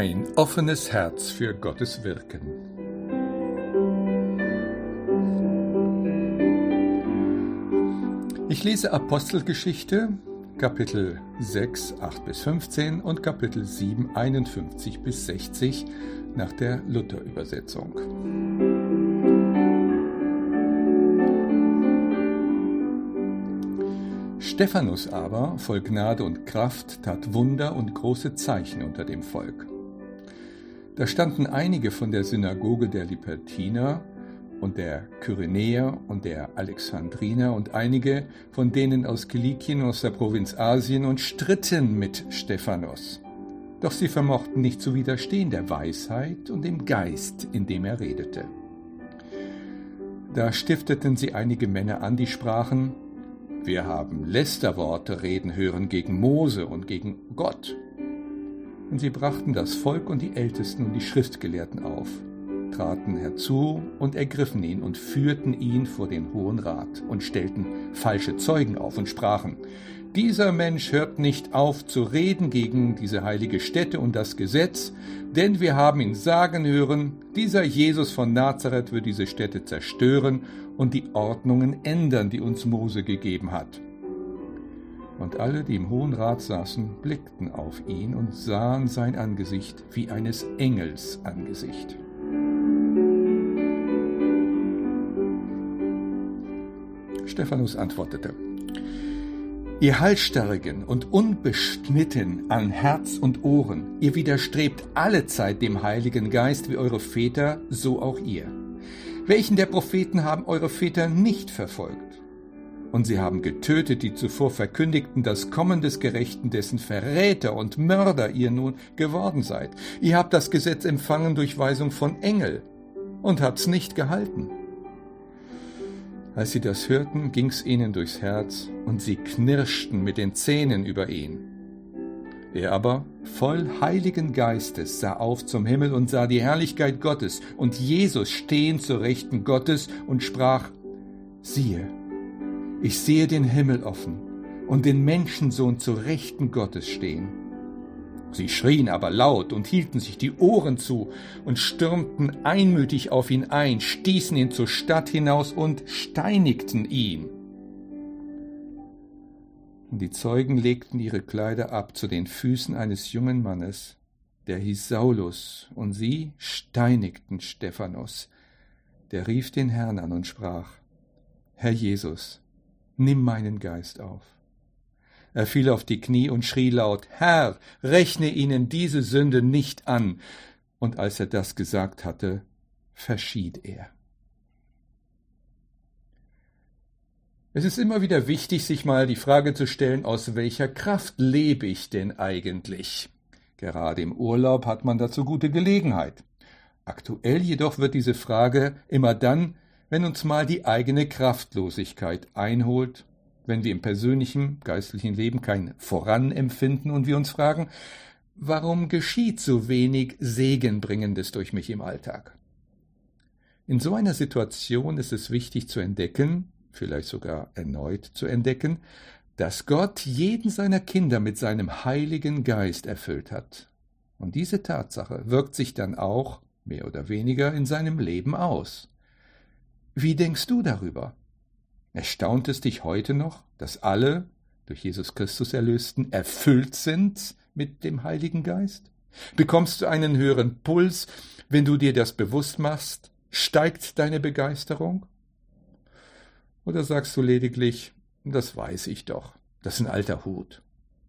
Ein offenes Herz für Gottes Wirken. Ich lese Apostelgeschichte, Kapitel 6, 8-15 und Kapitel 7, 51-60 nach der Luther-Übersetzung. Stephanus aber, voll Gnade und Kraft, tat Wunder und große Zeichen unter dem Volk. Da standen einige von der Synagoge der Libertiner und der Kyrenäer und der Alexandriner und einige von denen aus Kilikien und aus der Provinz Asien und stritten mit Stephanus. Doch sie vermochten nicht zu widerstehen der Weisheit und dem Geist, in dem er redete. Da stifteten sie einige Männer an, die sprachen: Wir haben Lästerworte reden hören gegen Mose und gegen Gott. Und sie brachten das Volk und die Ältesten und die Schriftgelehrten auf, traten herzu und ergriffen ihn und führten ihn vor den Hohen Rat und stellten falsche Zeugen auf und sprachen: Dieser Mensch hört nicht auf zu reden gegen diese heilige Stätte und das Gesetz, denn wir haben ihn sagen hören, dieser Jesus von Nazareth wird diese Stätte zerstören und die Ordnungen ändern, die uns Mose gegeben hat. Und alle, die im Hohen Rat saßen, blickten auf ihn und sahen sein Angesicht wie eines Engels Angesicht. Stephanus antwortete: Ihr Halsstarrigen und unbeschnitten an Herz und Ohren, ihr widerstrebt allezeit dem Heiligen Geist wie eure Väter, so auch ihr. Welchen der Propheten haben eure Väter nicht verfolgt? Und sie haben getötet, die zuvor verkündigten, das Kommen des Gerechten, dessen Verräter und Mörder ihr nun geworden seid. Ihr habt das Gesetz empfangen durch Weisung von Engel und habt's nicht gehalten. Als sie das hörten, ging's ihnen durchs Herz, und sie knirschten mit den Zähnen über ihn. Er aber, voll Heiligen Geistes, sah auf zum Himmel und sah die Herrlichkeit Gottes und Jesus stehen zur Rechten Gottes und sprach: Siehe, ich sehe den Himmel offen und den Menschensohn zur Rechten Gottes stehen. Sie schrien aber laut und hielten sich die Ohren zu und stürmten einmütig auf ihn ein, stießen ihn zur Stadt hinaus und steinigten ihn. Und die Zeugen legten ihre Kleider ab zu den Füßen eines jungen Mannes, der hieß Saulus, und sie steinigten Stephanus. Der rief den Herrn an und sprach: Herr Jesus, nimm meinen Geist auf. Er fiel auf die Knie und schrie laut: Herr, rechne ihnen diese Sünde nicht an. Und als er das gesagt hatte, verschied er. Es ist immer wieder wichtig, sich mal die Frage zu stellen, aus welcher Kraft lebe ich denn eigentlich? Gerade im Urlaub hat man dazu gute Gelegenheit. Aktuell jedoch wird diese Frage immer dann, wenn uns mal die eigene Kraftlosigkeit einholt, wenn wir im persönlichen, geistlichen Leben kein Voran empfinden und wir uns fragen: Warum geschieht so wenig Segenbringendes durch mich im Alltag? In so einer Situation ist es wichtig zu entdecken, vielleicht sogar erneut zu entdecken, dass Gott jeden seiner Kinder mit seinem Heiligen Geist erfüllt hat. Und diese Tatsache wirkt sich dann auch, mehr oder weniger, in seinem Leben aus. Wie denkst du darüber? Erstaunt es dich heute noch, dass alle, durch Jesus Christus Erlösten, erfüllt sind mit dem Heiligen Geist? Bekommst du einen höheren Puls, wenn du dir das bewusst machst? Steigt deine Begeisterung? Oder sagst du lediglich: Das weiß ich doch, das ist ein alter Hut?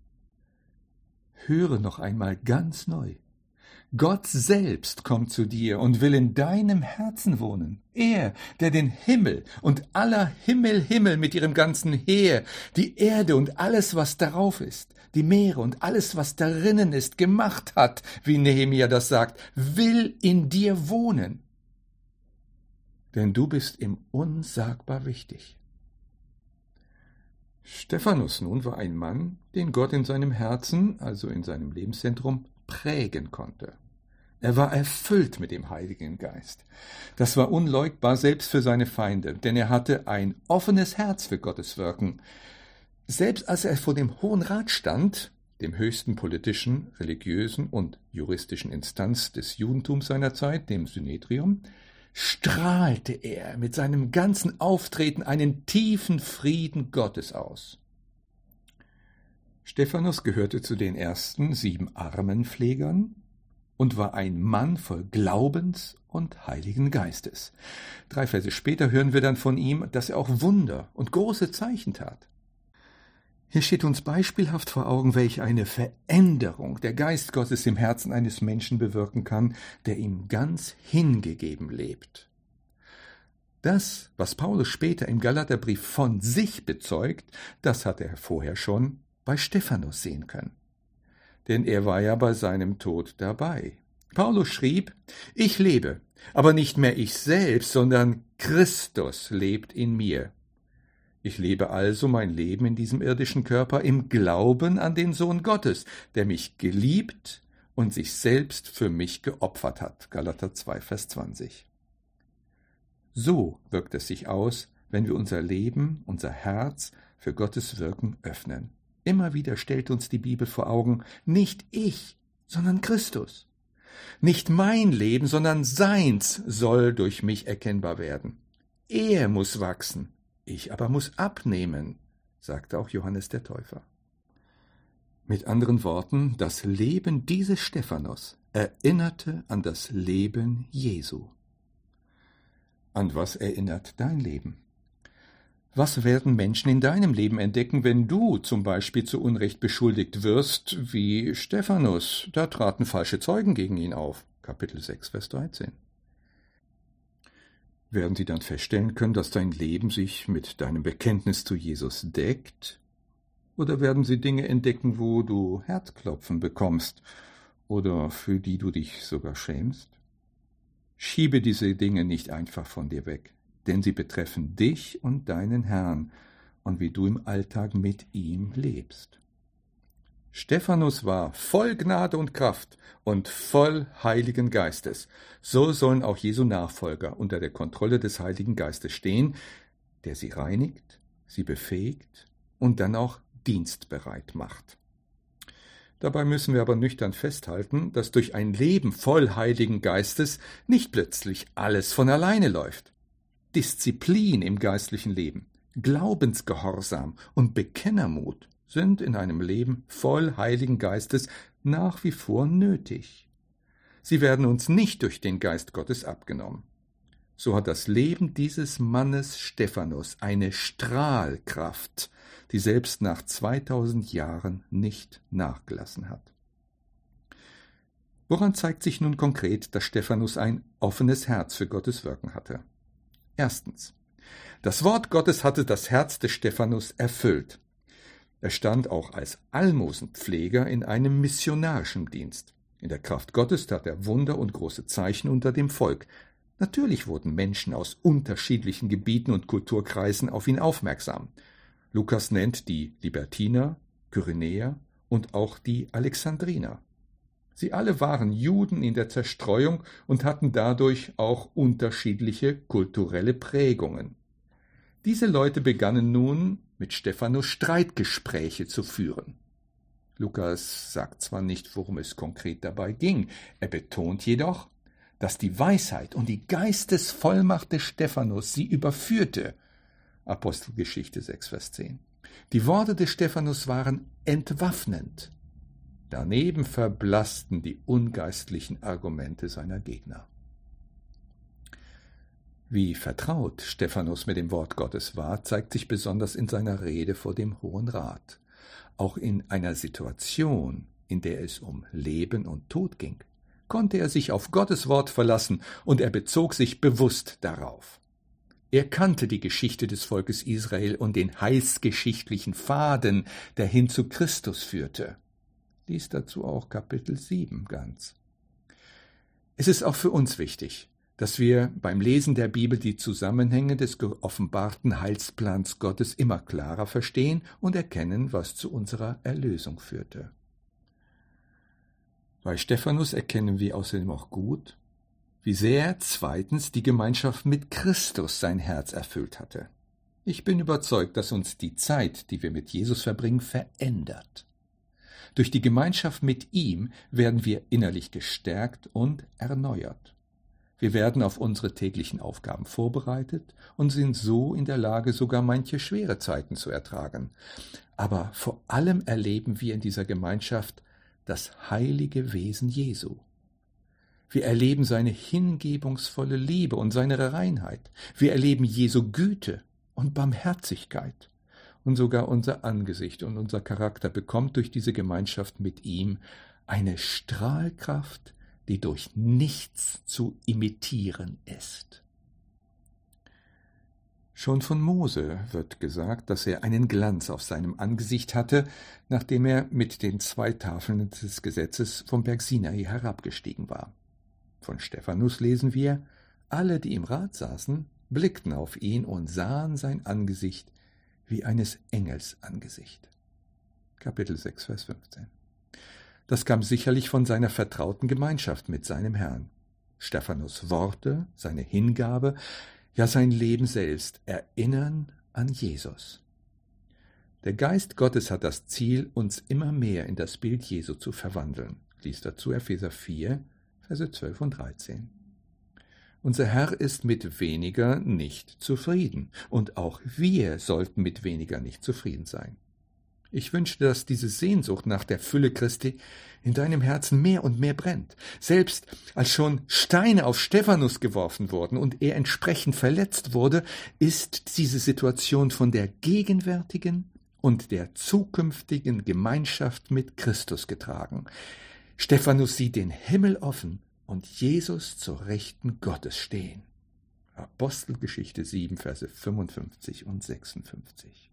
Höre noch einmal ganz neu. Gott selbst kommt zu dir und will in deinem Herzen wohnen. Er, der den Himmel und aller Himmel mit ihrem ganzen Heer, die Erde und alles, was darauf ist, die Meere und alles, was darinnen ist, gemacht hat, wie Nehemia das sagt, will in dir wohnen. Denn du bist ihm unsagbar wichtig. Stephanus nun war ein Mann, den Gott in seinem Herzen, also in seinem Lebenszentrum, prägen konnte. Er war erfüllt mit dem Heiligen Geist. Das war unleugbar selbst für seine Feinde, denn er hatte ein offenes Herz für Gottes Wirken. Selbst als er vor dem Hohen Rat stand, dem höchsten politischen, religiösen und juristischen Instanz des Judentums seiner Zeit, dem Synedrium, strahlte er mit seinem ganzen Auftreten einen tiefen Frieden Gottes aus. Stephanus gehörte zu den ersten 7 Armenpflegern und war ein Mann voll Glaubens und Heiligen Geistes. 3 Verse später hören wir dann von ihm, dass er auch Wunder und große Zeichen tat. Hier steht uns beispielhaft vor Augen, welch eine Veränderung der Geist Gottes im Herzen eines Menschen bewirken kann, der ihm ganz hingegeben lebt. Das, was Paulus später im Galaterbrief von sich bezeugt, das hat er vorher schon bei Stephanus sehen können. Denn er war ja bei seinem Tod dabei. Paulus schrieb: Ich lebe, aber nicht mehr ich selbst, sondern Christus lebt in mir. Ich lebe also mein Leben in diesem irdischen Körper im Glauben an den Sohn Gottes, der mich geliebt und sich selbst für mich geopfert hat. Galater 2, Vers 20. So wirkt es sich aus, wenn wir unser Leben, unser Herz für Gottes Wirken öffnen. Immer wieder stellt uns die Bibel vor Augen, nicht ich, sondern Christus. Nicht mein Leben, sondern seins soll durch mich erkennbar werden. Er muss wachsen, ich aber muss abnehmen, sagte auch Johannes der Täufer. Mit anderen Worten, das Leben dieses Stephanus erinnerte an das Leben Jesu. An was erinnert dein Leben? Was werden Menschen in deinem Leben entdecken, wenn du zum Beispiel zu Unrecht beschuldigt wirst, wie Stephanus? Da traten falsche Zeugen gegen ihn auf. Kapitel 6, Vers 13. Werden sie dann feststellen können, dass dein Leben sich mit deinem Bekenntnis zu Jesus deckt? Oder werden sie Dinge entdecken, wo du Herzklopfen bekommst oder für die du dich sogar schämst? Schiebe diese Dinge nicht einfach von dir weg, denn sie betreffen dich und deinen Herrn und wie du im Alltag mit ihm lebst. Stephanus war voll Gnade und Kraft und voll Heiligen Geistes. So sollen auch Jesu Nachfolger unter der Kontrolle des Heiligen Geistes stehen, der sie reinigt, sie befähigt und dann auch dienstbereit macht. Dabei müssen wir aber nüchtern festhalten, dass durch ein Leben voll Heiligen Geistes nicht plötzlich alles von alleine läuft. Disziplin im geistlichen Leben, Glaubensgehorsam und Bekennermut sind in einem Leben voll Heiligen Geistes nach wie vor nötig. Sie werden uns nicht durch den Geist Gottes abgenommen. So hat das Leben dieses Mannes Stephanus eine Strahlkraft, die selbst nach 2000 Jahren nicht nachgelassen hat. Woran zeigt sich nun konkret, dass Stephanus ein offenes Herz für Gottes Wirken hatte? Erstens. Das Wort Gottes hatte das Herz des Stephanus erfüllt. Er stand auch als Almosenpfleger in einem missionarischen Dienst. In der Kraft Gottes tat er Wunder und große Zeichen unter dem Volk. Natürlich wurden Menschen aus unterschiedlichen Gebieten und Kulturkreisen auf ihn aufmerksam. Lukas nennt die Libertiner, Kyrenäer und auch die Alexandriner. Sie alle waren Juden in der Zerstreuung und hatten dadurch auch unterschiedliche kulturelle Prägungen. Diese Leute begannen nun, mit Stephanus Streitgespräche zu führen. Lukas sagt zwar nicht, worum es konkret dabei ging, er betont jedoch, dass die Weisheit und die Geistesvollmacht des Stephanus sie überführte. Apostelgeschichte 6, Vers 10. Die Worte des Stephanus waren entwaffnend. Daneben verblassten die ungeistlichen Argumente seiner Gegner. Wie vertraut Stephanus mit dem Wort Gottes war, zeigt sich besonders in seiner Rede vor dem Hohen Rat. Auch in einer Situation, in der es um Leben und Tod ging, konnte er sich auf Gottes Wort verlassen und er bezog sich bewusst darauf. Er kannte die Geschichte des Volkes Israel und den heilsgeschichtlichen Faden, der hin zu Christus führte. Lies dazu auch Kapitel 7 ganz. Es ist auch für uns wichtig, dass wir beim Lesen der Bibel die Zusammenhänge des geoffenbarten Heilsplans Gottes immer klarer verstehen und erkennen, was zu unserer Erlösung führte. Bei Stephanus erkennen wir außerdem auch gut, wie sehr zweitens die Gemeinschaft mit Christus sein Herz erfüllt hatte. Ich bin überzeugt, dass uns die Zeit, die wir mit Jesus verbringen, verändert. Durch die Gemeinschaft mit ihm werden wir innerlich gestärkt und erneuert. Wir werden auf unsere täglichen Aufgaben vorbereitet und sind so in der Lage, sogar manche schwere Zeiten zu ertragen. Aber vor allem erleben wir in dieser Gemeinschaft das heilige Wesen Jesu. Wir erleben seine hingebungsvolle Liebe und seine Reinheit. Wir erleben Jesu Güte und Barmherzigkeit. Und sogar unser Angesicht und unser Charakter bekommt durch diese Gemeinschaft mit ihm eine Strahlkraft, die durch nichts zu imitieren ist. Schon von Mose wird gesagt, dass er einen Glanz auf seinem Angesicht hatte, nachdem er mit den 2 Tafeln des Gesetzes vom Berg Sinai herabgestiegen war. Von Stephanus lesen wir: Alle, die im Rat saßen, blickten auf ihn und sahen sein Angesicht wie eines Engels Angesicht. Kapitel 6, Vers 15. Das kam sicherlich von seiner vertrauten Gemeinschaft mit seinem Herrn. Stephanus' Worte, seine Hingabe, ja sein Leben selbst erinnern an Jesus. Der Geist Gottes hat das Ziel, uns immer mehr in das Bild Jesu zu verwandeln. Lies dazu Epheser 4, Verse 12 und 13. Unser Herr ist mit weniger nicht zufrieden, und auch wir sollten mit weniger nicht zufrieden sein. Ich wünsche, dass diese Sehnsucht nach der Fülle Christi in deinem Herzen mehr und mehr brennt. Selbst als schon Steine auf Stephanus geworfen wurden und er entsprechend verletzt wurde, ist diese Situation von der gegenwärtigen und der zukünftigen Gemeinschaft mit Christus getragen. Stephanus sieht den Himmel offen und Jesus zur Rechten Gottes stehen. Apostelgeschichte 7, Verse 55 und 56.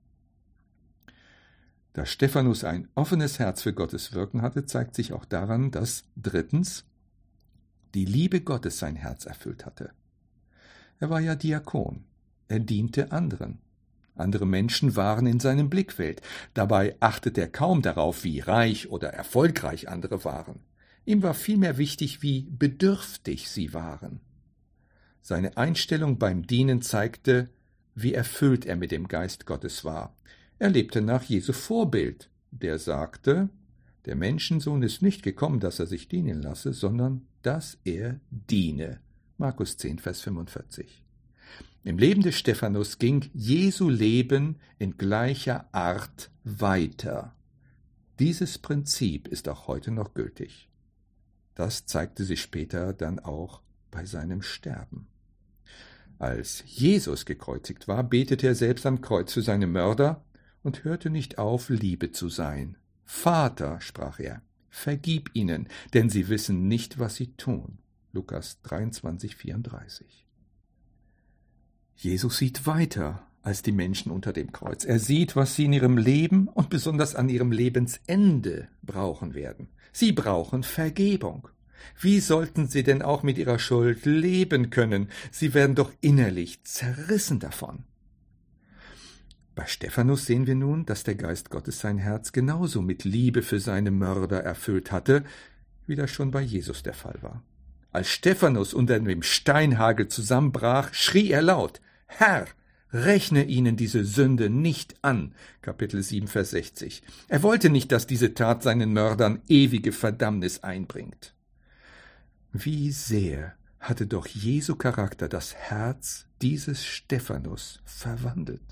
Da Stephanus ein offenes Herz für Gottes Wirken hatte, zeigt sich auch daran, dass drittens die Liebe Gottes sein Herz erfüllt hatte. Er war ja Diakon, er diente anderen. Andere Menschen waren in seinem Blickfeld. Dabei achtete er kaum darauf, wie reich oder erfolgreich andere waren. Ihm war vielmehr wichtig, wie bedürftig sie waren. Seine Einstellung beim Dienen zeigte, wie erfüllt er mit dem Geist Gottes war. Er lebte nach Jesu Vorbild, der sagte, der Menschensohn ist nicht gekommen, dass er sich dienen lasse, sondern dass er diene. Markus 10, Vers 45. Im Leben des Stephanus ging Jesu Leben in gleicher Art weiter. Dieses Prinzip ist auch heute noch gültig. Das zeigte sich später dann auch bei seinem Sterben. Als Jesus gekreuzigt war, betete er selbst am Kreuz für seine Mörder und hörte nicht auf, Liebe zu sein. Vater, sprach er, vergib ihnen, denn sie wissen nicht, was sie tun. Lukas 23, 34. Jesus sieht weiter als die Menschen unter dem Kreuz. Er sieht, was sie in ihrem Leben und besonders an ihrem Lebensende brauchen werden. Sie brauchen Vergebung. Wie sollten sie denn auch mit ihrer Schuld leben können? Sie werden doch innerlich zerrissen davon. Bei Stephanus sehen wir nun, dass der Geist Gottes sein Herz genauso mit Liebe für seine Mörder erfüllt hatte, wie das schon bei Jesus der Fall war. Als Stephanus unter dem Steinhagel zusammenbrach, schrie er laut: Herr, rechne ihnen diese Sünde nicht an. Kapitel 7, Vers 60. Er wollte nicht, dass diese Tat seinen Mördern ewige Verdammnis einbringt. Wie sehr hatte doch Jesu Charakter das Herz dieses Stephanus verwandelt.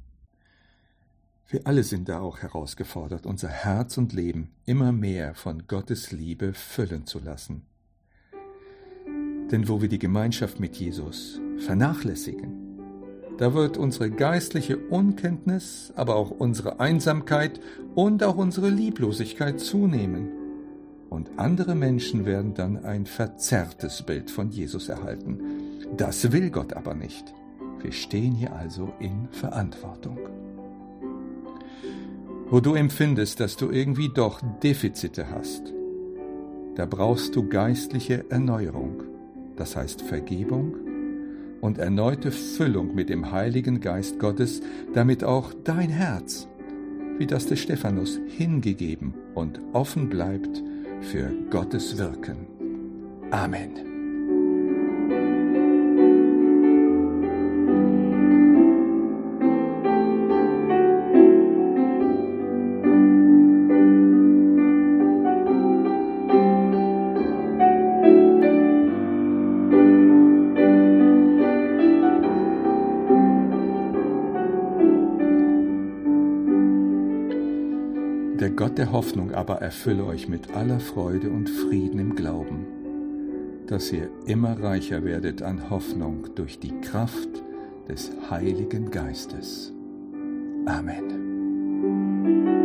Wir alle sind da auch herausgefordert, unser Herz und Leben immer mehr von Gottes Liebe füllen zu lassen. Denn wo wir die Gemeinschaft mit Jesus vernachlässigen, da wird unsere geistliche Unkenntnis, aber auch unsere Einsamkeit und auch unsere Lieblosigkeit zunehmen. Und andere Menschen werden dann ein verzerrtes Bild von Jesus erhalten. Das will Gott aber nicht. Wir stehen hier also in Verantwortung. Wo du empfindest, dass du irgendwie doch Defizite hast, da brauchst du geistliche Erneuerung, das heißt Vergebung und erneute Füllung mit dem Heiligen Geist Gottes, damit auch dein Herz, wie das des Stephanus, hingegeben und offen bleibt für Gottes Wirken. Amen. Gott der Hoffnung aber erfülle euch mit aller Freude und Frieden im Glauben, dass ihr immer reicher werdet an Hoffnung durch die Kraft des Heiligen Geistes. Amen.